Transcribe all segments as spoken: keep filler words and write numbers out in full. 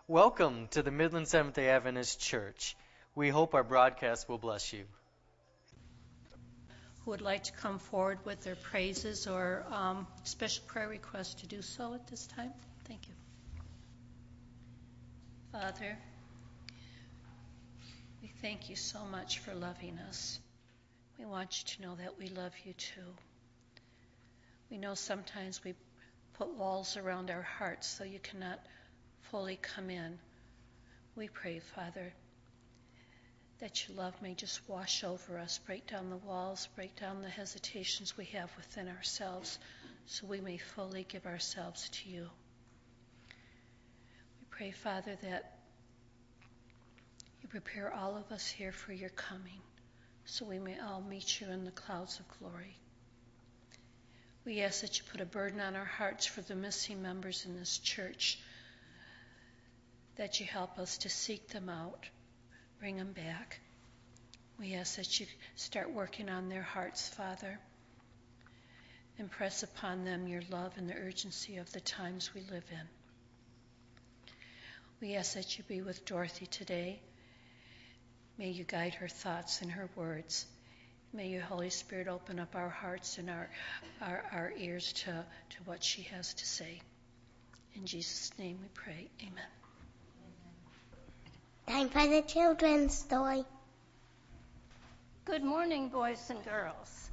Welcome to the Midland Seventh-day Adventist Church. We hope our broadcast will bless you. Who would like to come forward with their praises or um, special prayer requests to do so at this time? Thank you. Father, we thank you so much for loving us. We want you to know that we love you too. We know sometimes we put walls around our hearts so you cannot fully come in. We pray, Father, that your love may just wash over us, break down the walls, break down the hesitations we have within ourselves, so we may fully give ourselves to you. We pray, Father, that you prepare all of us here for your coming, so we may all meet you in the clouds of glory. We ask that you put a burden on our hearts for the missing members in this church, that you help us to seek them out, bring them back. We ask that you start working on their hearts, Father. Impress upon them your love and the urgency of the times we live in. We ask that you be with Dorothy today. May you guide her thoughts and her words. May your Holy Spirit open up our hearts and our, our, our ears to, to what she has to say. In Jesus' name we pray. Amen. Time for the children's story. Good morning, boys and girls.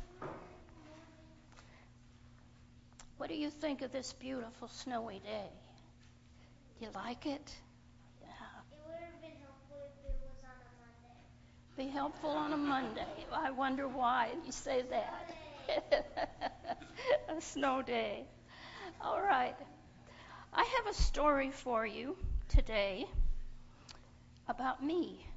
What do you think of this beautiful snowy day? Do you like it? Yeah. It would have been helpful if it was on a Monday. Be helpful on a Monday. I wonder why you say that. A snow day. All right. I have a story for you today about me.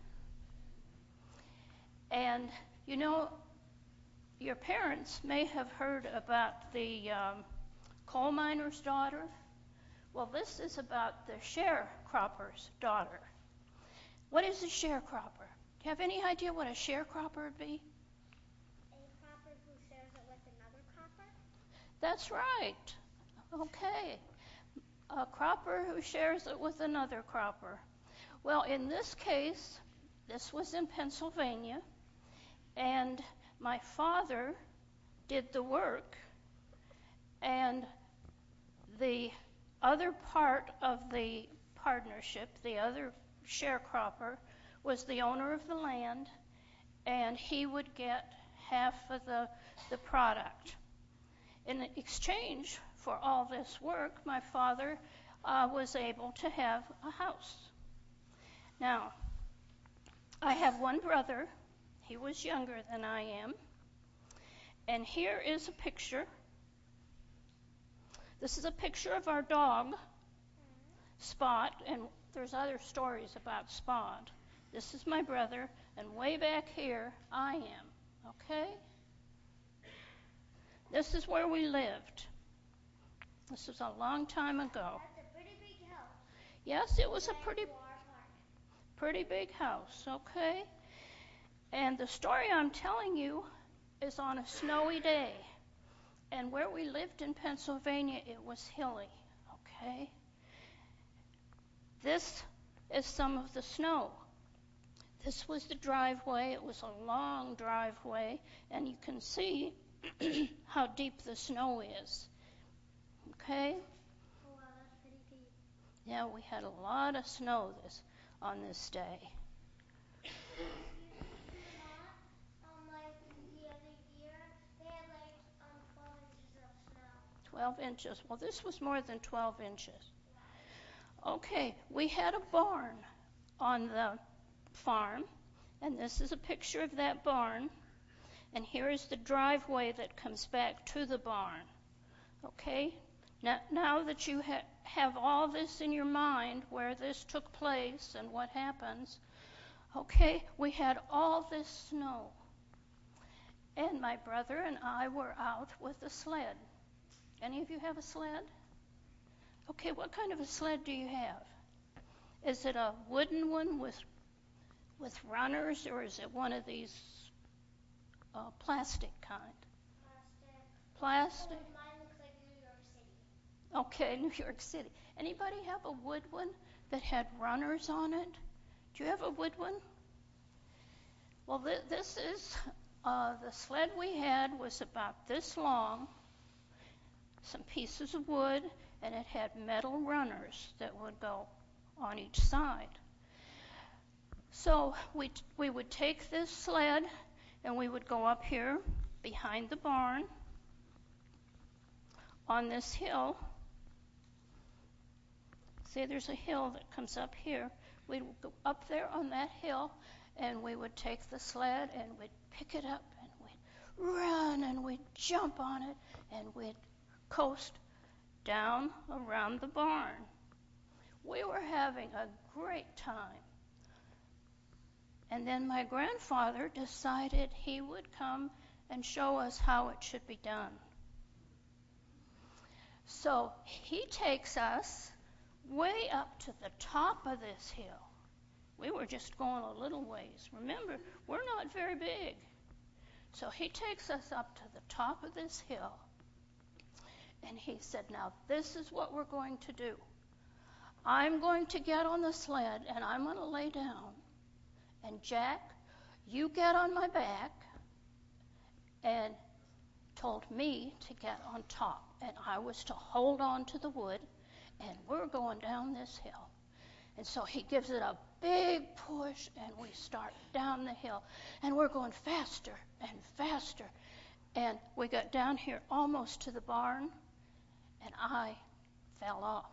And, you know, your parents may have heard about the um, coal miner's daughter. Well, this is about the sharecropper's daughter. What is a sharecropper? Do you have any idea what a sharecropper would be? A cropper who shares it with another cropper? That's right. Okay. A cropper who shares it with another cropper. Well, in this case, this was in Pennsylvania, and my father did the work, and the other part of the partnership, the other sharecropper, was the owner of the land, and he would get half of the, the product. In exchange for all this work, my father uh, was able to have a house. Now, I have one brother. He was younger than I am. And here is a picture. This is a picture of our dog, Spot, and there's other stories about Spot. This is my brother, and way back here, I am, okay? This is where we lived. This was a long time ago. That's a pretty big house. Yes, it was a pretty, pretty big house, okay? And the story I'm telling you is on a snowy day. And where we lived in Pennsylvania, it was hilly, okay? This is some of the snow. This was the driveway. It was a long driveway, and you can see how deep the snow is, okay? Oh, wow, that's pretty deep. Yeah, we had a lot of snow this on this day. Um, like the other year, they had like um twelve inches of snow. twelve inches. Well, this was more than twelve inches. Okay, we had a barn on the farm, and this is a picture of that barn. And here is the driveway that comes back to the barn. Okay? Now, now that you ha- have all this in your mind, where this took place and what happens, okay, we had all this snow. And my brother and I were out with a sled. Any of you have a sled? Okay, what kind of a sled do you have? Is it a wooden one with with runners, or is it one of these uh, plastic kind? Plastic. Plastic. Oh, mine looks like New York City. Okay, New York City. Anybody have a wood one that had runners on it? Do you have a wood one? Well, th- this is, uh, the sled we had was about this long, some pieces of wood, and it had metal runners that would go on each side. So we, we would take this sled and we would go up here behind the barn on this hill. See, there's a hill that comes up here. We'd go up there on that hill, and we would take the sled and we'd pick it up and we'd run and we'd jump on it and we'd coast down around the barn. We were having a great time. And then my grandfather decided he would come and show us how it should be done. So he takes us way up to the top of this hill. We were just going a little ways. Remember, we're not very big. So he takes us up to the top of this hill. And he said, now this is what we're going to do. I'm going to get on the sled and I'm going to lay down. And Jack, you get on my back, and told me to get on top. And I was to hold on to the wood, and we're going down this hill. And so he gives it a big push, and we start down the hill. And we're going faster and faster. And we got down here almost to the barn, and I fell off.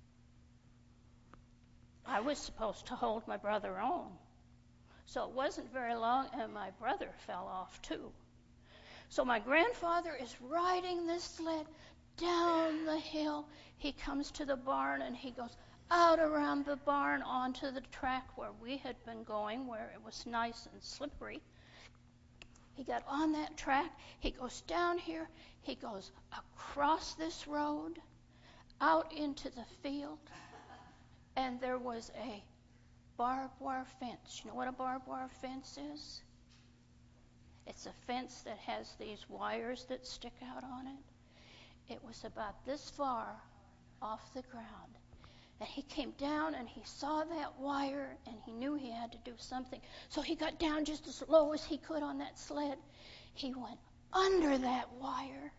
I was supposed to hold my brother on. So it wasn't very long, and my brother fell off too. So my grandfather is riding this sled down the hill. He comes to the barn, and he goes out around the barn onto the track where we had been going, where it was nice and slippery. He got on that track. He goes down here. He goes across this road, out into the field, and there was a barbed wire fence. You know what a barbed wire fence is? It's a fence that has these wires that stick out on it. It was about this far off the ground. And he came down and he saw that wire and he knew he had to do something. So he got down just as low as he could on that sled. He went under that wire.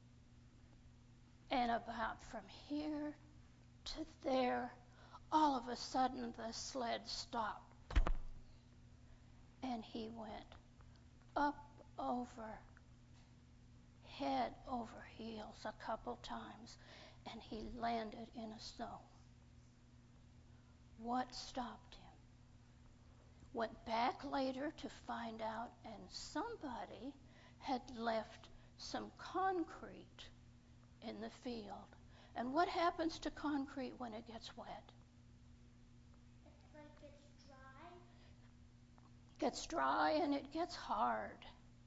And about from here to there, all of a sudden the sled stopped. And he went up over, head over heels a couple times, and he landed in the snow. What stopped him? Went back later to find out, and somebody had left some concrete in the field. And what happens to concrete when it gets wet? It's like it's dry. Gets dry and it gets hard.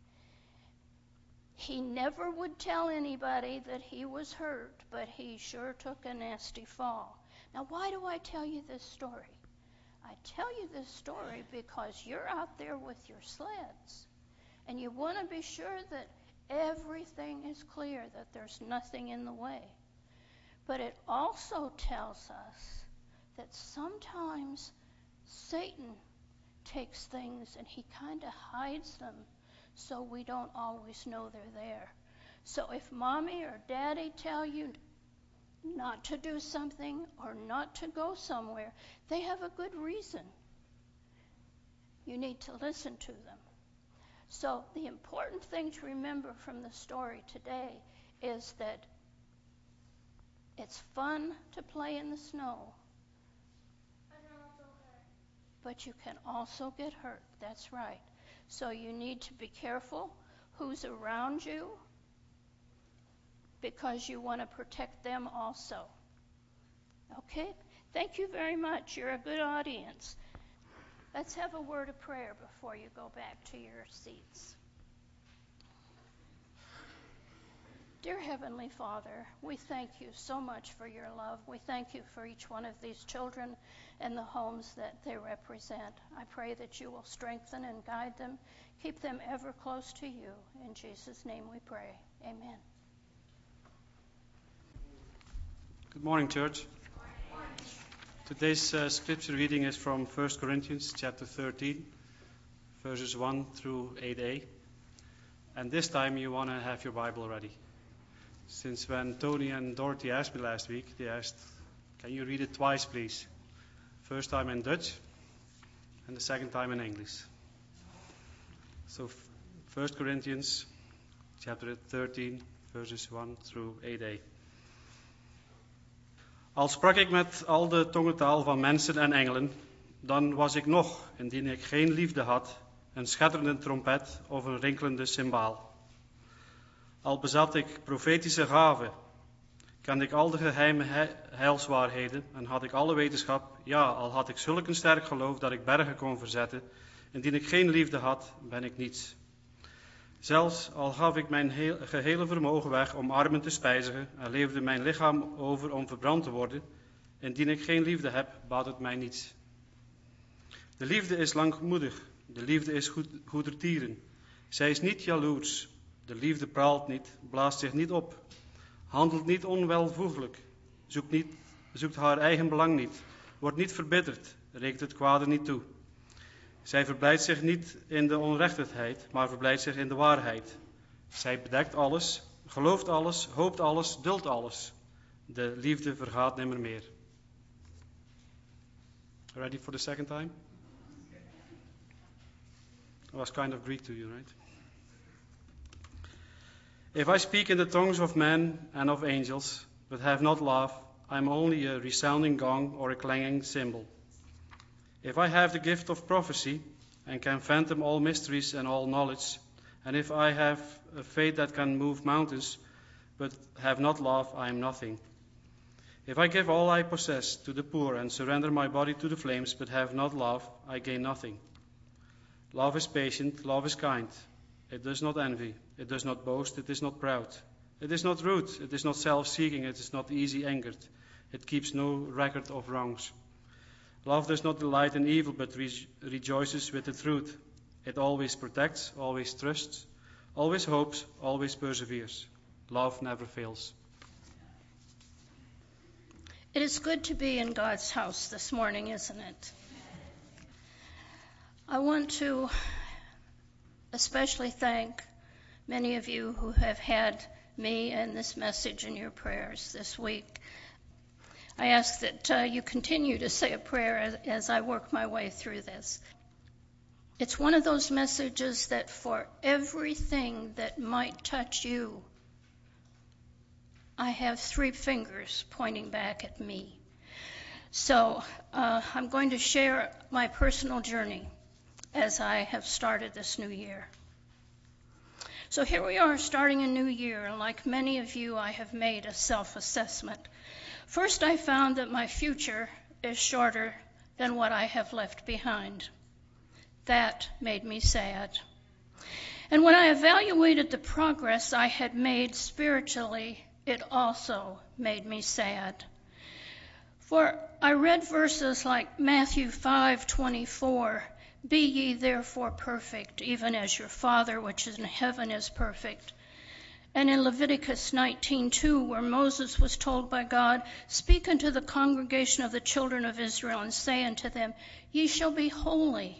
He never would tell anybody that he was hurt, but he sure took a nasty fall. Now, why do I tell you this story? I tell you this story because you're out there with your sleds, and you want to be sure that everything is clear, that there's nothing in the way. But it also tells us that sometimes Satan takes things and he kind of hides them so we don't always know they're there. So if mommy or daddy tell you not to do something or not to go somewhere, they have a good reason. You need to listen to them. So the important thing to remember from the story today is that it's fun to play in the snow, but you can also get hurt. That's right. So you need to be careful who's around you, because you want to protect them also. Okay? Thank you very much. You're a good audience. Let's have a word of prayer before you go back to your seats. Dear Heavenly Father, we thank you so much for your love. We thank you for each one of these children and the homes that they represent. I pray that you will strengthen and guide them, keep them ever close to you. In Jesus' name we pray. Amen. Good morning, church. Today's uh, scripture reading is from First Corinthians chapter thirteen, verses one through eight a. And this time you want to have your Bible ready. Since when Tony and Dorothy asked me last week, they asked, can you read it twice, please? First time in Dutch and the second time in English. So First Corinthians chapter thirteen, verses one through eight a. Al sprak ik met al de tongentaal van mensen en engelen, dan was ik nog, indien ik geen liefde had, een schatterende trompet of een rinkelende cymbaal. Al bezat ik profetische gaven, kende ik al de geheime he- heilswaarheden en had ik alle wetenschap, ja, al had ik zulk een sterk geloof dat ik bergen kon verzetten, indien ik geen liefde had, ben ik niets. Zelfs al gaf ik mijn heel, gehele vermogen weg om armen te spijzigen en leefde mijn lichaam over om verbrand te worden, indien ik geen liefde heb, baat het mij niets. De liefde is langmoedig, de liefde is goed, goedertieren. Zij is niet jaloers, de liefde praalt niet, blaast zich niet op, handelt niet onwelvoeglijk, zoekt, niet, zoekt haar eigen belang niet, wordt niet verbitterd, rekent het kwade niet toe. Zij verblijdt zich niet in de onrechtheid, maar verblijdt zich in de waarheid. Zij bedekt alles, gelooft alles, hoopt alles, duldt alles. De liefde vergaat nimmer meer. Ready for the second time? It was kind of Greek to you, right? If I speak in the tongues of men and of angels, but have not love, I am only a resounding gong or a clanging cymbal. If I have the gift of prophecy and can fathom all mysteries and all knowledge, and if I have a faith that can move mountains, but have not love, I am nothing. If I give all I possess to the poor and surrender my body to the flames, but have not love, I gain nothing. Love is patient, love is kind. It does not envy, it does not boast, it is not proud. It is not rude, it is not self-seeking, it is not easy angered. It keeps no record of wrongs. Love does not delight in evil, but re- rejoices with the truth. It always protects, always trusts, always hopes, always perseveres. Love never fails. It is good to be in God's house this morning, isn't it? I want to especially thank many of you who have had me and this message in your prayers this week. I ask that uh, you continue to say a prayer as, as I work my way through this. It's one of those messages that for everything that might touch you, I have three fingers pointing back at me. So uh, I'm going to share my personal journey as I have started this new year. So here we are starting a new year, and like many of you, I have made a self-assessment. First, I found that my future is shorter than what I have left behind. That made me sad. And when I evaluated the progress I had made spiritually, it also made me sad. For I read verses like Matthew five twenty-four, "Be ye therefore perfect, even as your Father which is in heaven is perfect." And in Leviticus nineteen two, where Moses was told by God, "Speak unto the congregation of the children of Israel, and say unto them, Ye shall be holy,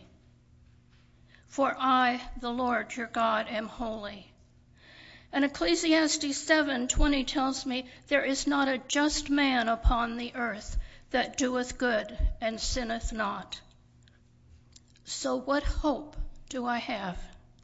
for I, the Lord your God, am holy." And Ecclesiastes seven twenty tells me, "There is not a just man upon the earth that doeth good and sinneth not." So what hope do I have?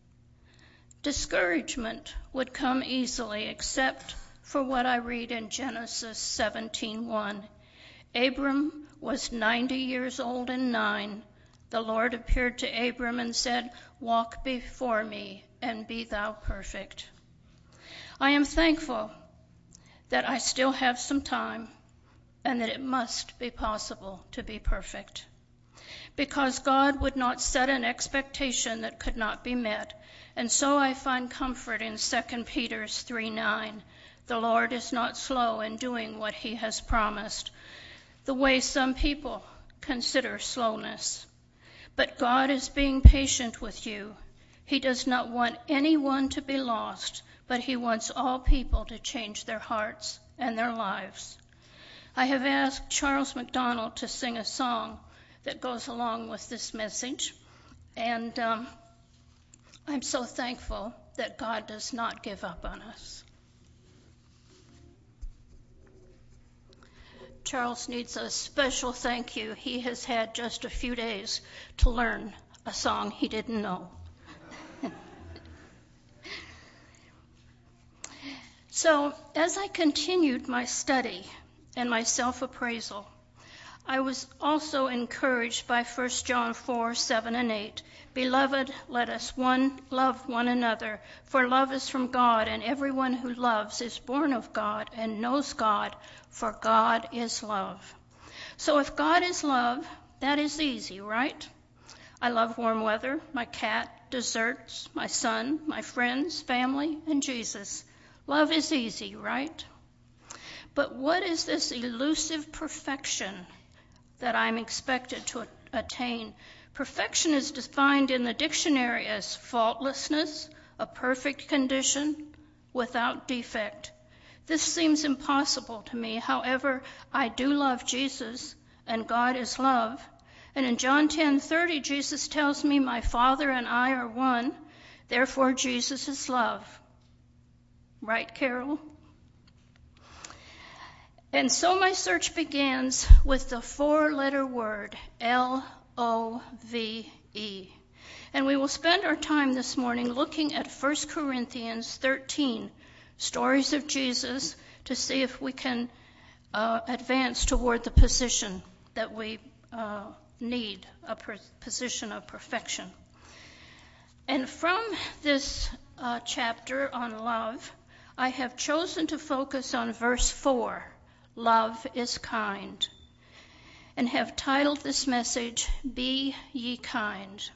Discouragement would come easily, except for what I read in Genesis seventeen one. Abram was ninety years old and nine. The Lord appeared to Abram and said, "Walk before me and be thou perfect." I am thankful that I still have some time and that it must be possible to be perfect, because God would not set an expectation that could not be met. And so I find comfort in Second Peter three nine. The Lord is not slow in doing what he has promised, the way some people consider slowness. But God is being patient with you. He does not want anyone to be lost, but he wants all people to change their hearts and their lives. I have asked Charles McDonald to sing a song that goes along with this message, and um, I'm so thankful that God does not give up on us. Charles needs a special thank you. He has had just a few days to learn a song he didn't know. So, as I continued my study and my self-appraisal, I was also encouraged by First John four, seven, and eight. Beloved, let us one love one another, for love is from God, and everyone who loves is born of God and knows God, for God is love. So if God is love, that is easy, right? I love warm weather, my cat, desserts, my son, my friends, family, and Jesus. Love is easy, right? But what is this elusive perfection that I'm expected to attain? Perfection is defined in the dictionary as faultlessness, a perfect condition, without defect. This seems impossible to me. However, I do love Jesus, and God is love. And in John ten thirty, Jesus tells me, my Father and I are one, therefore Jesus is love. Right, Carol? And so my search begins with the four-letter word, L O V E. And we will spend our time this morning looking at First Corinthians thirteen, stories of Jesus, to see if we can uh, advance toward the position that we uh, need, a per- position of perfection. And from this uh, chapter on love, I have chosen to focus on verse four, love is kind, and have titled this message, Be Ye Kind.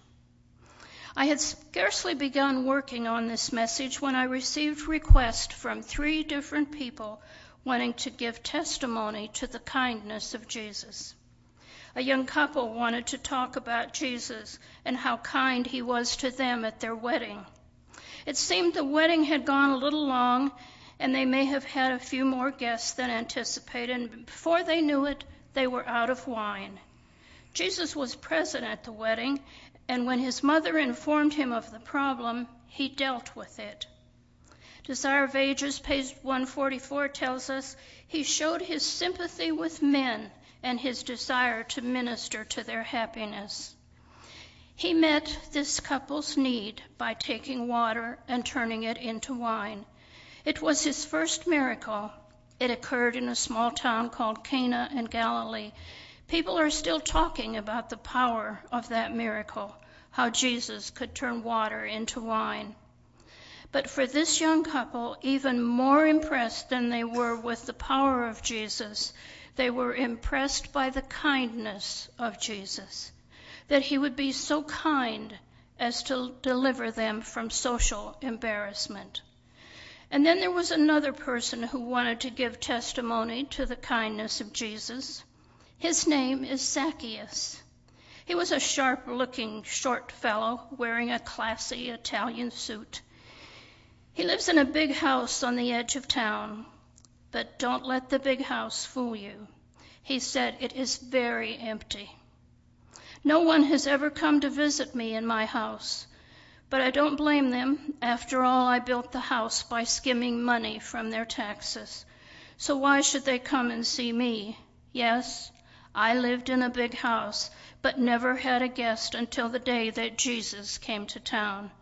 I had scarcely begun working on this message when I received requests from three different people wanting to give testimony to the kindness of Jesus. A young couple wanted to talk about Jesus and how kind he was to them at their wedding. It seemed the wedding had gone a little long, and they may have had a few more guests than anticipated, and before they knew it, they were out of wine. Jesus was present at the wedding, and when his mother informed him of the problem, he dealt with it. Desire of Ages, page one forty-four, tells us he showed his sympathy with men and his desire to minister to their happiness. He met this couple's need by taking water and turning it into wine. It was his first miracle. It occurred in a small town called Cana in Galilee. People are still talking about the power of that miracle, how Jesus could turn water into wine. But for this young couple, even more impressed than they were with the power of Jesus, they were impressed by the kindness of Jesus, that he would be so kind as to deliver them from social embarrassment. And then there was another person who wanted to give testimony to the kindness of Jesus. His name is Zacchaeus. He was a sharp-looking, short fellow wearing a classy Italian suit. He lives in a big house on the edge of town, but don't let the big house fool you. He said, it is very empty. No one has ever come to visit me in my house, but I don't blame them. After all, I built the house by skimming money from their taxes. So why should they come and see me? Yes, I lived in a big house, but never had a guest until the day that Jesus came to town.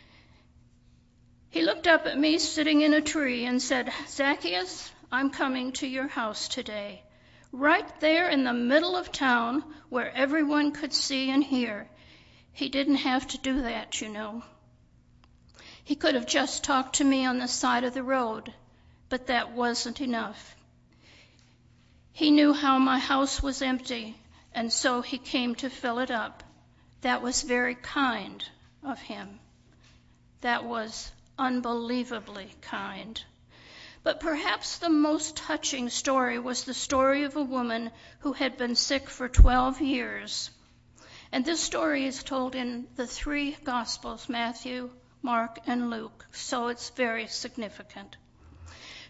He looked up at me sitting in a tree and said, Zacchaeus, I'm coming to your house today. Right there in the middle of town where everyone could see and hear. He didn't have to do that, you know. He could have just talked to me on the side of the road, but that wasn't enough. He knew how my house was empty, and so he came to fill it up. That was very kind of him. That was unbelievably kind. But perhaps the most touching story was the story of a woman who had been sick for twelve years. And this story is told in the three Gospels, Matthew, Mark, and Luke, so it's very significant.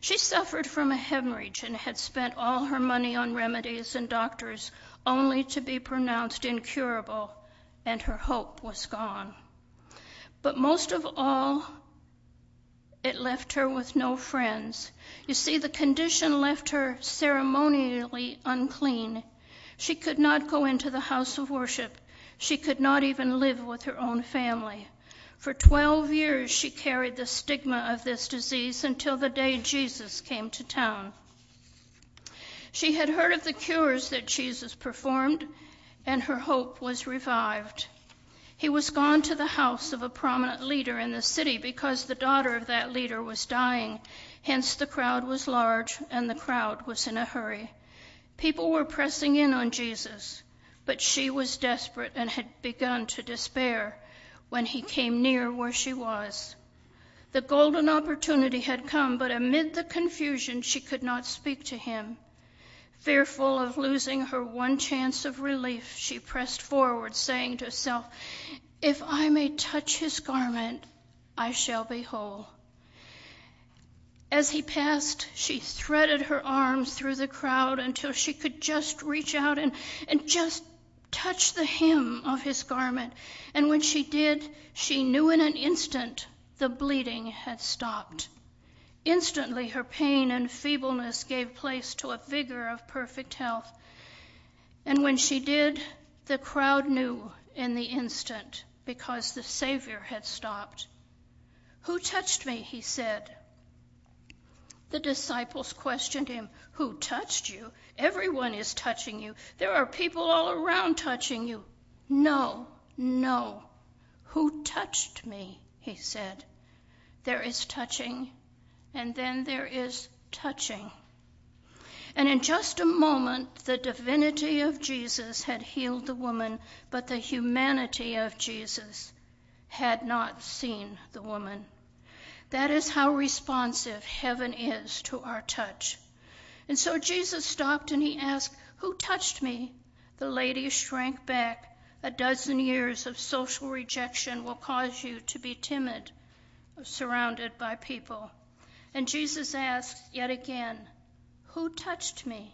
She suffered from a hemorrhage and had spent all her money on remedies and doctors, only to be pronounced incurable, and her hope was gone. But most of all, it left her with no friends. You see, the condition left her ceremonially unclean. She could not go into the house of worship. She could not even live with her own family. For twelve years she carried the stigma of this disease until the day Jesus came to town. She had heard of the cures that Jesus performed, and her hope was revived. He was gone to the house of a prominent leader in the city because the daughter of that leader was dying. Hence the crowd was large, and the crowd was in a hurry. People were pressing in on Jesus, but she was desperate and had begun to despair when he came near where she was. The golden opportunity had come, but amid the confusion she could not speak to him. Fearful of losing her one chance of relief, she pressed forward, saying to herself, "If I may touch his garment, I shall be whole." As he passed, she threaded her arms through the crowd until she could just reach out and, and just touch the hem of his garment. And when she did, she knew in an instant the bleeding had stopped. Instantly, her pain and feebleness gave place to a vigor of perfect health. And when she did, the crowd knew in the instant, because the Savior had stopped. "Who touched me?" he said. The disciples questioned him. "Who touched you? Everyone is touching you. There are people all around touching you." "No, no. Who touched me?" he said. There is touching, and then there is touching. And in just a moment, the divinity of Jesus had healed the woman, but the humanity of Jesus had not seen the woman. That is how responsive heaven is to our touch. And so Jesus stopped and he asked, "Who touched me?" The lady shrank back. A dozen years of social rejection will cause you to be timid, surrounded by people. And Jesus asked yet again, "Who touched me?"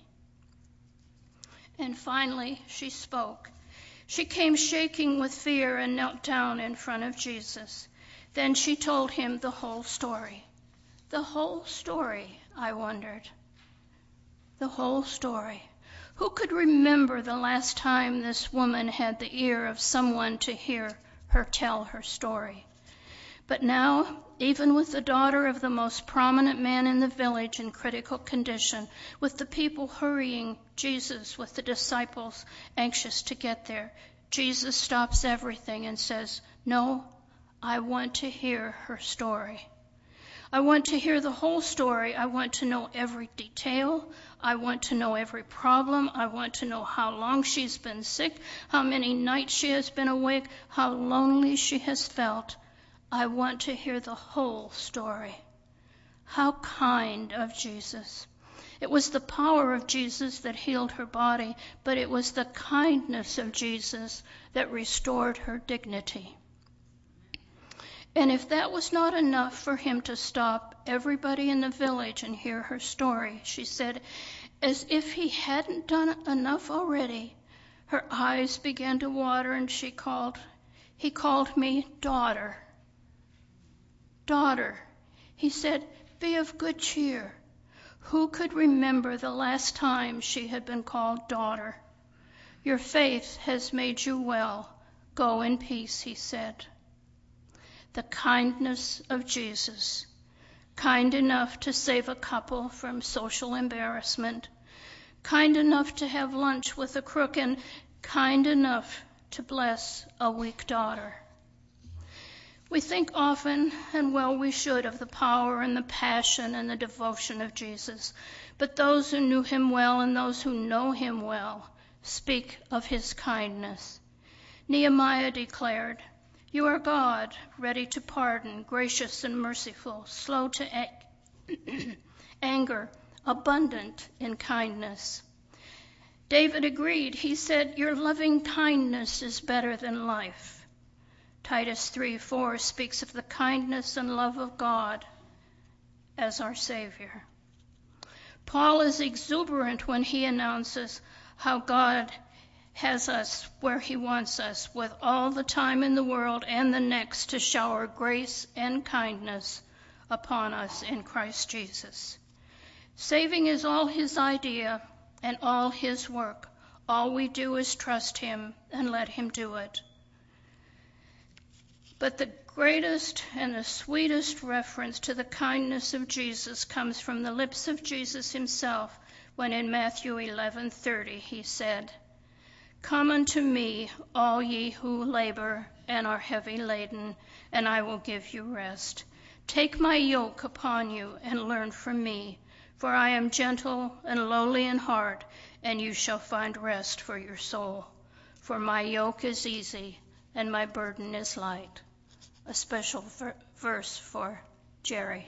And finally she spoke. She came shaking with fear and knelt down in front of Jesus. Then she told him the whole story. The whole story, I wondered. The whole story. Who could remember the last time this woman had the ear of someone to hear her tell her story? But now, even with the daughter of the most prominent man in the village in critical condition, with the people hurrying Jesus, with the disciples anxious to get there, Jesus stops everything and says, "No, I want to hear her story. I want to hear the whole story. I want to know every detail. I want to know every problem. I want to know how long she's been sick, how many nights she has been awake, how lonely she has felt. I want to hear the whole story." How kind of Jesus. It was the power of Jesus that healed her body, but it was the kindness of Jesus that restored her dignity. And if that was not enough for him to stop everybody in the village and hear her story, she said, as if he hadn't done enough already, her eyes began to water and she called, he called me daughter. Daughter, he said, be of good cheer. Who could remember the last time she had been called daughter? Your faith has made you well. Go in peace, he said. The kindness of Jesus, kind enough to save a couple from social embarrassment, kind enough to have lunch with a crook, and kind enough to bless a weak daughter. We think often, and well we should, of the power and the passion and the devotion of Jesus. But those who knew him well and those who know him well speak of his kindness. Nehemiah declared, "You are God, ready to pardon, gracious and merciful, slow to a- anger, abundant in kindness." David agreed. He said, "Your loving kindness is better than life." Titus three four speaks of the kindness and love of God as our Savior. Paul is exuberant when he announces how God has us where he wants us, with all the time in the world and the next to shower grace and kindness upon us in Christ Jesus. Saving is all his idea and all his work. All we do is trust him and let him do it. But the greatest and the sweetest reference to the kindness of Jesus comes from the lips of Jesus himself when in Matthew eleven thirty he said, "Come unto me, all ye who labor and are heavy laden, and I will give you rest. Take my yoke upon you and learn from me, for I am gentle and lowly in heart, and you shall find rest for your soul. For my yoke is easy and my burden is light." A special ver- verse for Jerry.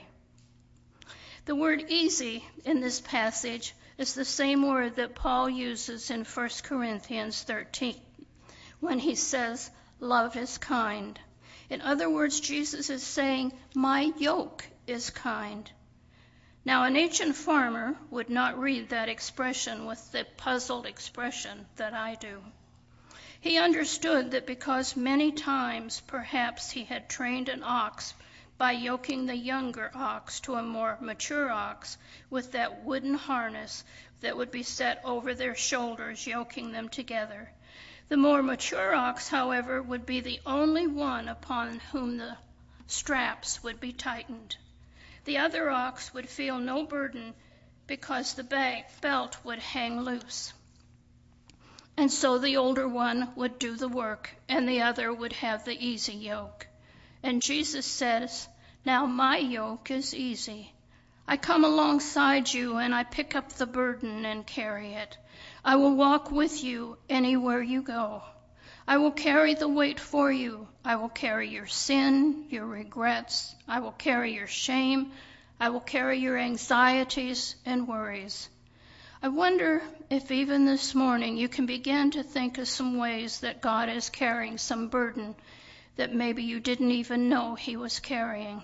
The word easy in this passage is the same word that Paul uses in First Corinthians thirteen when he says, "Love is kind." In other words, Jesus is saying, my yoke is kind. Now, an ancient farmer would not read that expression with the puzzled expression that I do. He understood that because many times perhaps he had trained an ox by yoking the younger ox to a more mature ox with that wooden harness that would be set over their shoulders, yoking them together. The more mature ox, however, would be the only one upon whom the straps would be tightened. The other ox would feel no burden because the belt would hang loose. And so the older one would do the work, and the other would have the easy yoke. And Jesus says, now my yoke is easy. I come alongside you and I pick up the burden and carry it. I will walk with you anywhere you go. I will carry the weight for you. I will carry your sin, your regrets. I will carry your shame. I will carry your anxieties and worries. I wonder if even this morning you can begin to think of some ways that God is carrying some burden that maybe you didn't even know he was carrying.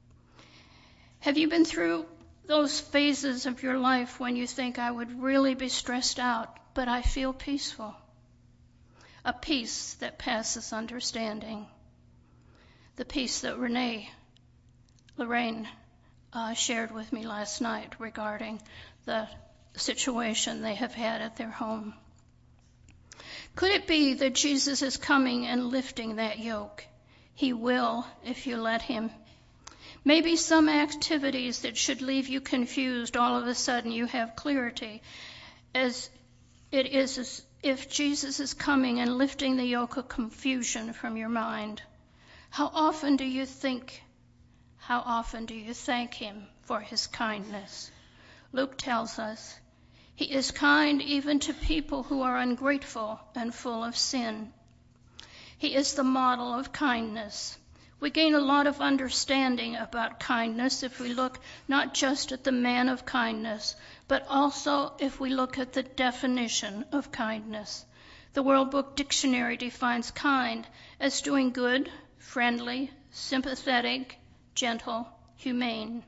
Have you been through those phases of your life when you think, I would really be stressed out, but I feel peaceful? A peace that passes understanding. The peace that Renee, Lorraine uh, shared with me last night regarding the situation they have had at their home. Could it be that Jesus is coming and lifting that yoke? He will if you let him. Maybe some activities that should leave you confused, all of a sudden you have clarity, as it is as if Jesus is coming and lifting the yoke of confusion from your mind. How often do you think, how often do you thank him for his kindness? Luke tells us, he is kind even to people who are ungrateful and full of sin. He is the model of kindness. We gain a lot of understanding about kindness if we look not just at the man of kindness, but also if we look at the definition of kindness. The World Book Dictionary defines kind as doing good, friendly, sympathetic, gentle, humane.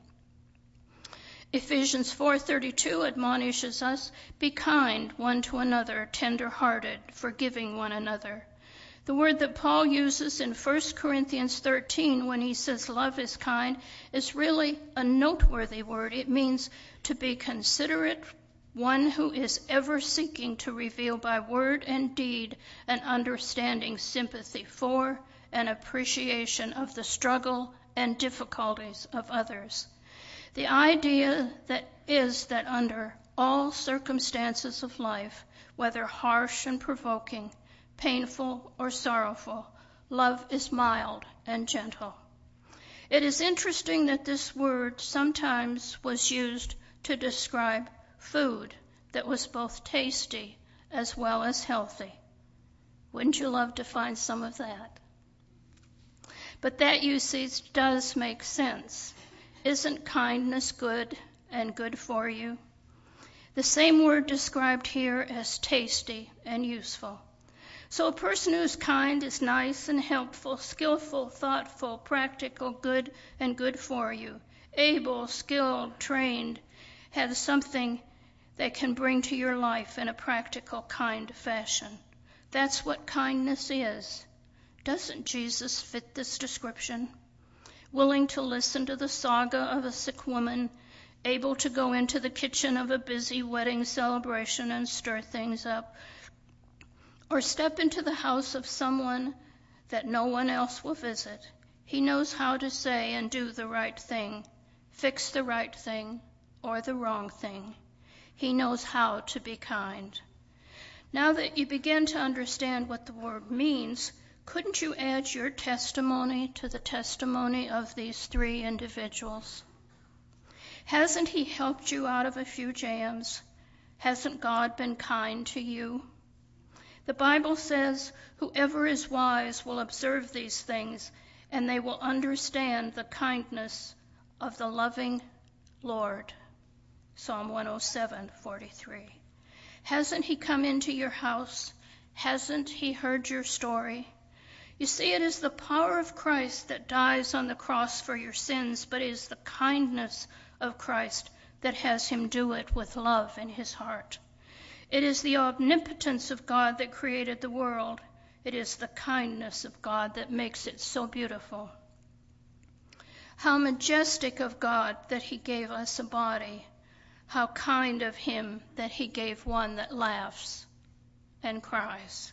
Ephesians four thirty-two admonishes us, be kind one to another, tender-hearted, forgiving one another. The word that Paul uses in First Corinthians thirteen when he says love is kind is really a noteworthy word. It means to be considerate, one who is ever seeking to reveal by word and deed an understanding sympathy for and appreciation of the struggle and difficulties of others. The idea that is that under all circumstances of life, whether harsh and provoking, painful or sorrowful, love is mild and gentle. It is interesting that this word sometimes was used to describe food that was both tasty as well as healthy. Wouldn't you love to find some of that? But that usage does make sense. Isn't kindness good and good for you? The same word described here as tasty and useful. So a person who's kind is nice and helpful, skillful, thoughtful, practical, good, and good for you. Able, skilled, trained, have something they can bring to your life in a practical, kind fashion. That's what kindness is. Doesn't Jesus fit this description? Willing to listen to the saga of a sick woman, able to go into the kitchen of a busy wedding celebration and stir things up, or step into the house of someone that no one else will visit. He knows how to say and do the right thing, fix the right thing or the wrong thing. He knows how to be kind. Now that you begin to understand what the word means, couldn't you add your testimony to the testimony of these three individuals? Hasn't he helped you out of a few jams? Hasn't God been kind to you? The Bible says, whoever is wise will observe these things, and they will understand the kindness of the loving Lord. Psalm one oh seven, forty-three. Hasn't he come into your house? Hasn't he heard your story? You see, it is the power of Christ that dies on the cross for your sins, but it is the kindness of Christ that has him do it with love in his heart. It is the omnipotence of God that created the world. It is the kindness of God that makes it so beautiful. How majestic of God that he gave us a body. How kind of him that he gave one that laughs and cries.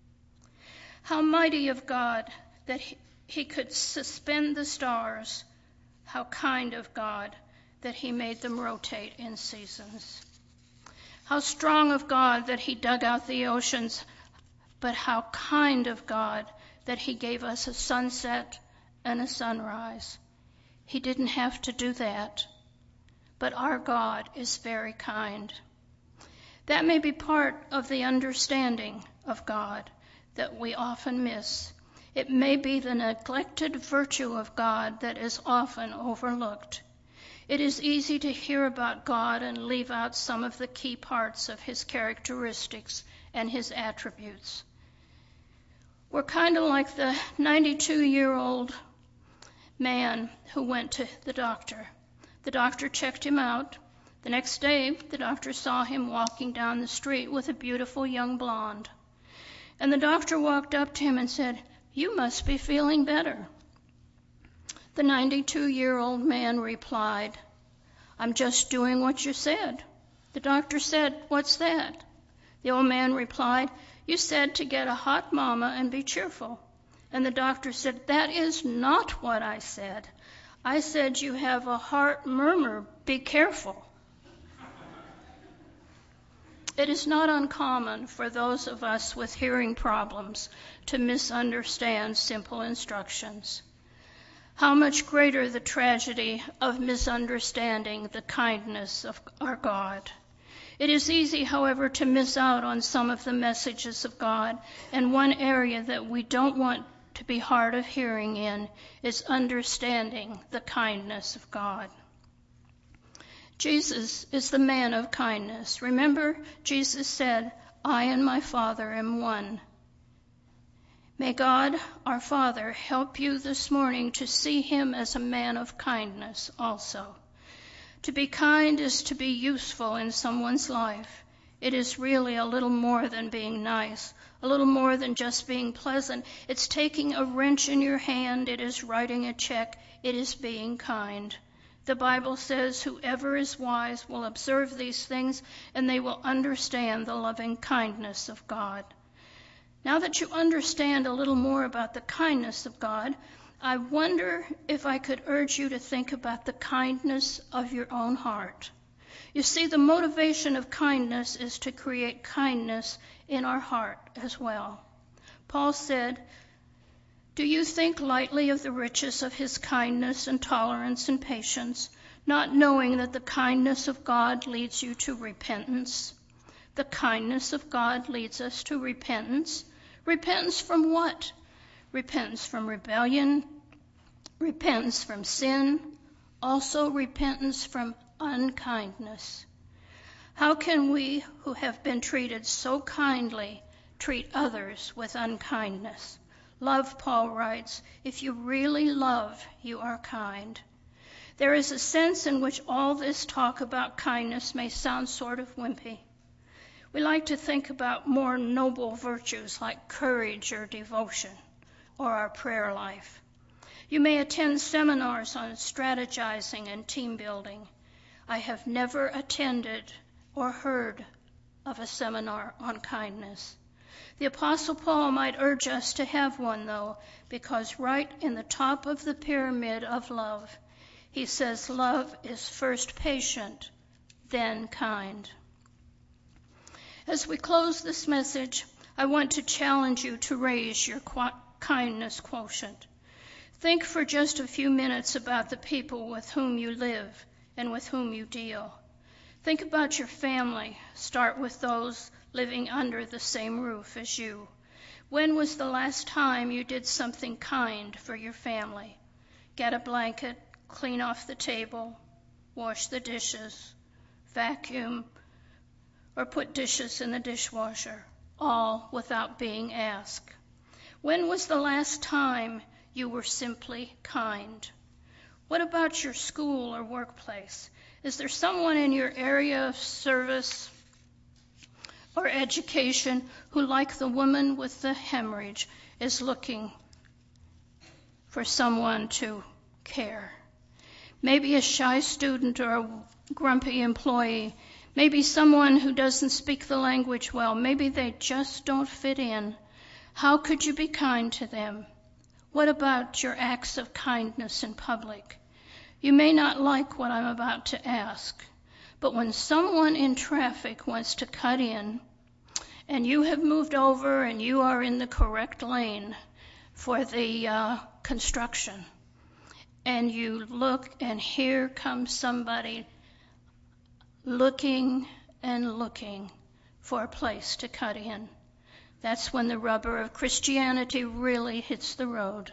How mighty of God that he, he could suspend the stars. How kind of God that he made them rotate in seasons. How strong of God that he dug out the oceans, but how kind of God that he gave us a sunset and a sunrise. He didn't have to do that, but our God is very kind. That may be part of the understanding of God that we often miss. It may be the neglected virtue of God that is often overlooked. It is easy to hear about God and leave out some of the key parts of his characteristics and his attributes. We're kind of like the ninety-two-year-old man who went to the doctor. The doctor checked him out. The next day, the doctor saw him walking down the street with a beautiful young blonde. And the doctor walked up to him and said, "You must be feeling better." The ninety-two-year-old man replied, "I'm just doing what you said." The doctor said, "What's that?" The old man replied, "You said to get a hot mama and be cheerful." And the doctor said, "That is not what I said. I said you have a heart murmur, be careful." It is not uncommon for those of us with hearing problems to misunderstand simple instructions. How much greater the tragedy of misunderstanding the kindness of our God. It is easy, however, to miss out on some of the messages of God, and one area that we don't want to be hard of hearing in is understanding the kindness of God. Jesus is the man of kindness. Remember, Jesus said, "I and my Father am one." May God, our Father, help you this morning to see him as a man of kindness also. To be kind is to be useful in someone's life. It is really a little more than being nice, a little more than just being pleasant. It's taking a wrench in your hand. It is writing a check. It is being kind. The Bible says, whoever is wise will observe these things, and they will understand the loving kindness of God. Now that you understand a little more about the kindness of God, I wonder if I could urge you to think about the kindness of your own heart. You see, the motivation of kindness is to create kindness in our heart as well. Paul said, "Do you think lightly of the riches of his kindness and tolerance and patience, not knowing that the kindness of God leads you to repentance?" The kindness of God leads us to repentance. Repentance from what? Repentance from rebellion, repentance from sin, also repentance from unkindness. How can we who have been treated so kindly treat others with unkindness? Love, Paul writes, if you really love, you are kind. There is a sense in which all this talk about kindness may sound sort of wimpy. We like to think about more noble virtues like courage or devotion or our prayer life. You may attend seminars on strategizing and team building. I have never attended or heard of a seminar on kindness. The Apostle Paul might urge us to have one, though, because right in the top of the pyramid of love, he says love is first patient, then kind. As we close this message, I want to challenge you to raise your qu- kindness quotient. Think for just a few minutes about the people with whom you live and with whom you deal. Think about your family. Start with those living under the same roof as you. When was the last time you did something kind for your family? Get a blanket, clean off the table, wash the dishes, vacuum, or put dishes in the dishwasher, all without being asked. When was the last time you were simply kind? What about your school or workplace? Is there someone in your area of service or education who, like the woman with the hemorrhage, is looking for someone to care? Maybe a shy student or a grumpy employee. Maybe someone who doesn't speak the language well. Maybe they just don't fit in. How could you be kind to them? What about your acts of kindness in public? You may not like what I'm about to ask, but when someone in traffic wants to cut in, and you have moved over and you are in the correct lane for the uh, construction, and you look and here comes somebody looking and looking for a place to cut in, that's when the rubber of Christianity really hits the road.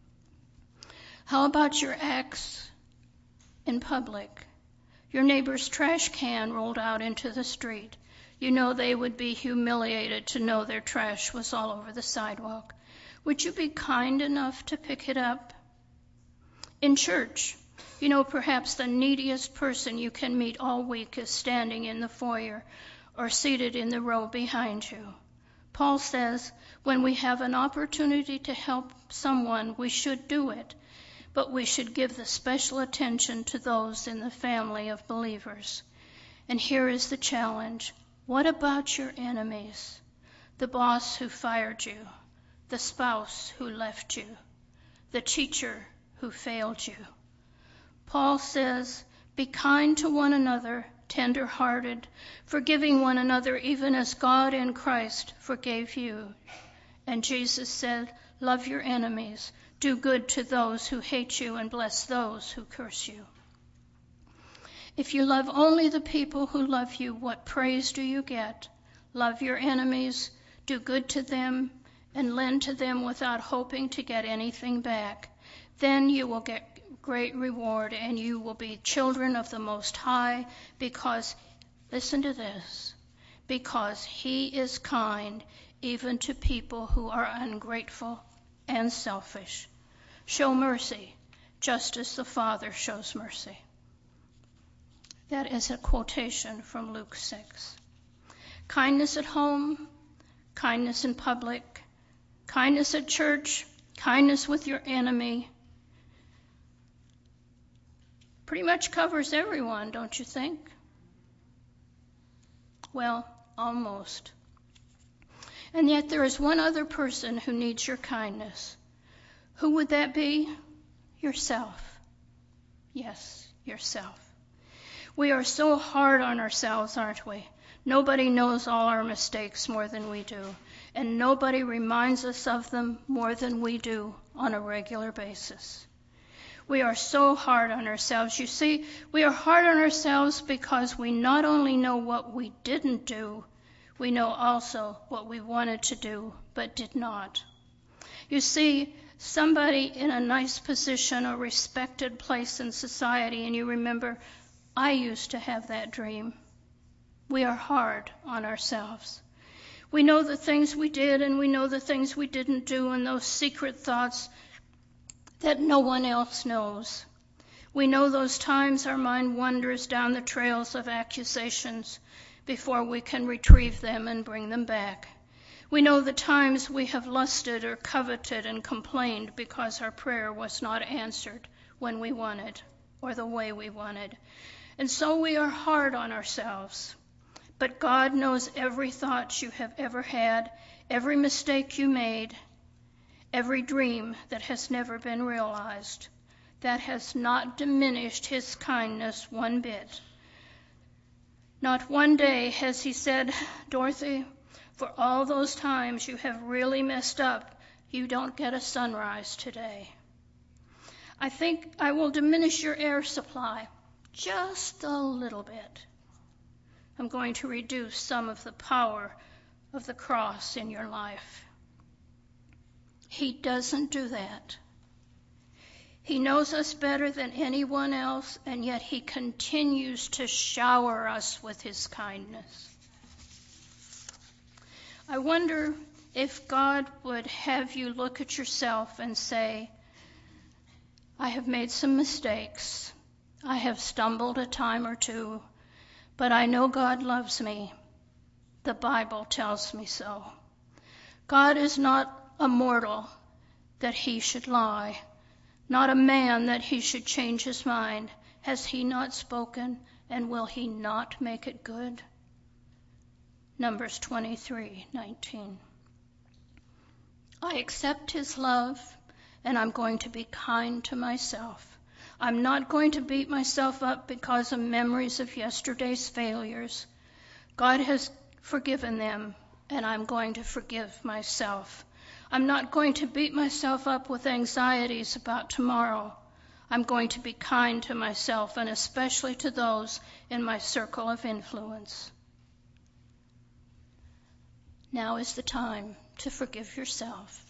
How about your acts in public? Your neighbor's trash can rolled out into the street. You know they would be humiliated to know their trash was all over the sidewalk. Would you be kind enough to pick it up? In church, you know perhaps the neediest person you can meet all week is standing in the foyer or seated in the row behind you. Paul says when we have an opportunity to help someone, we should do it. But we should give the special attention to those in the family of believers. And here is the challenge. What about your enemies? The boss who fired you, the spouse who left you, the teacher who failed you. Paul says, be kind to one another, tender-hearted, forgiving one another even as God in Christ forgave you. And Jesus said, love your enemies. Do good to those who hate you and bless those who curse you. If you love only the people who love you, what praise do you get? Love your enemies, do good to them, and lend to them without hoping to get anything back. Then you will get great reward, and you will be children of the Most High, because, listen to this, because He is kind even to people who are ungrateful and selfish. Show mercy, just as the Father shows mercy. That is a quotation from Luke six. Kindness at home, kindness in public, kindness at church, kindness with your enemy. Pretty much covers everyone, don't you think? Well, almost. And yet there is one other person who needs your kindness. Who would that be? Yourself. Yes, yourself. We are so hard on ourselves, aren't we? Nobody knows all our mistakes more than we do, and nobody reminds us of them more than we do on a regular basis. We are so hard on ourselves. You see, we are hard on ourselves because we not only know what we didn't do, we know also what we wanted to do but did not. You see, somebody in a nice position or respected place in society, and you remember, I used to have that dream. We are hard on ourselves. We know the things we did and we know the things we didn't do, and those secret thoughts that no one else knows. We know those times our mind wanders down the trails of accusations before we can retrieve them and bring them back. We know the times we have lusted or coveted and complained because our prayer was not answered when we wanted or the way we wanted. And so we are hard on ourselves. But God knows every thought you have ever had, every mistake you made, every dream that has never been realized. That has not diminished his kindness one bit. Not one day has he said, Dorothy, for all those times you have really messed up, you don't get a sunrise today. I think I will diminish your air supply just a little bit. I'm going to reduce some of the power of the cross in your life. He doesn't do that. He knows us better than anyone else, and yet he continues to shower us with his kindness. I wonder if God would have you look at yourself and say, I have made some mistakes. I have stumbled a time or two, but I know God loves me. The Bible tells me so. God is not a mortal that he should lie, not a man that he should change his mind. Has he not spoken, and will he not make it good? Numbers twenty-three nineteen. I accept his love, and I'm going to be kind to myself. I'm not going to beat myself up because of memories of yesterday's failures. God has forgiven them, and I'm going to forgive myself. I'm not going to beat myself up with anxieties about tomorrow. I'm going to be kind to myself, and especially to those in my circle of influence. Now is the time to forgive yourself.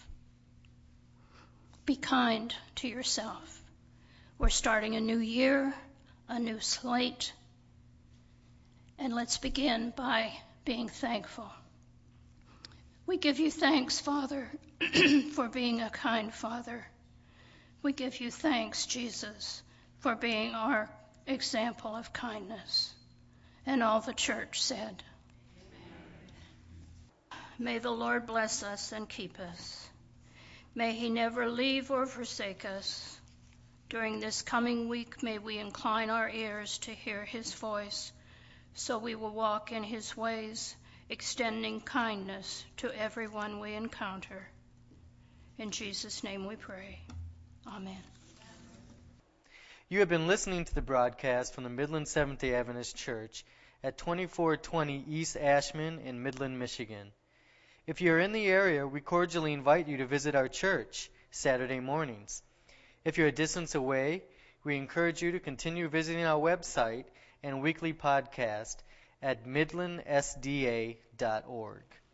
Be kind to yourself. We're starting a new year, a new slate, and let's begin by being thankful. We give you thanks, Father, for being a kind Father. We give you thanks, Jesus, for being our example of kindness. And all the church said, Amen. May the Lord bless us and keep us. May he never leave or forsake us. During this coming week, may we incline our ears to hear his voice, so we will walk in his ways, extending kindness to everyone we encounter. In Jesus' name we pray. Amen. You have been listening to the broadcast from the Midland Seventh-day Adventist Church at twenty-four twenty East Ashman in Midland, Michigan. If you are in the area, we cordially invite you to visit our church Saturday mornings. If you're a distance away, we encourage you to continue visiting our website and weekly podcast at midland s d a dot org.